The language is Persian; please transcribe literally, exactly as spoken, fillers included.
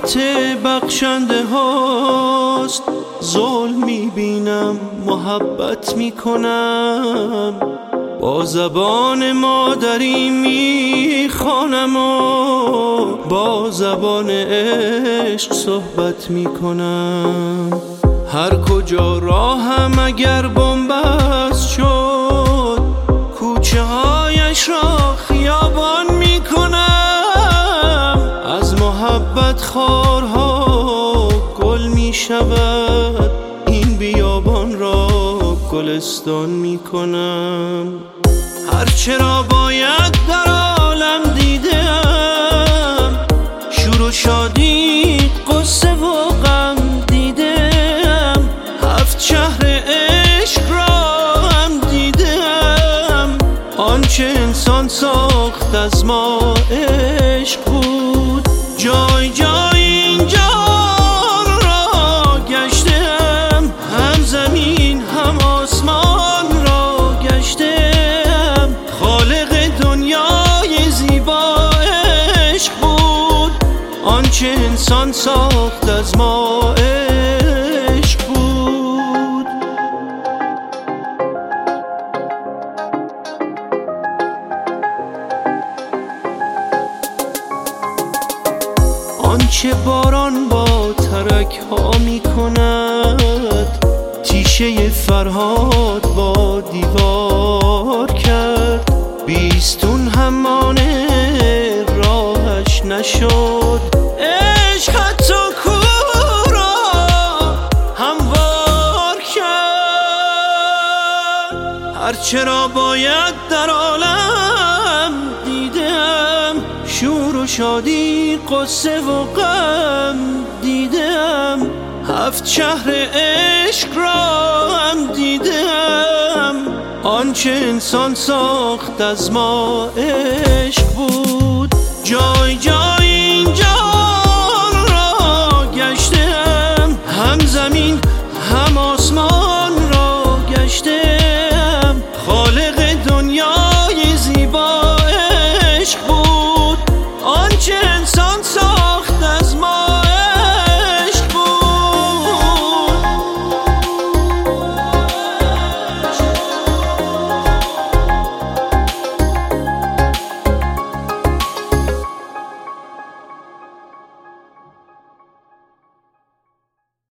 رحمت بخشنده هاست. ظلم میبینم محبت میکنم، با زبان مادری میخوانم و با زبان عشق صحبت میکنم. هر کجا راهم اگر بنبست شد، کوچه هایش را خیابان میکنم. از محبت خارها گل میشود، این بیابان را گلستان میکنم. هرچه را باید در عالم دیدم، شور و شادی قصه و غم دیدم. هفت شهر عشق را هم دیدم، آنچه انسان ساخت از ما عشق بود. جای جای این جهان را گشتم، هم زمین هم آسمان را گشتم. خالق دنیای زیبا عشق بود، آنچه انسان ساخت از ما عشق بود. آنچه باران با ترک ها می کند، تیشه فرهاد با دیوار کرد. بیستون همانه راهش نشد، عشق حتی کوه را هموار کرد. هرچه را باید در عالم دیدم، شور و شادی قصه و غم دیدم. هفت شهر عشق را هم دیدم، آنچه انسان ساخت از ما عشق بود. جای جای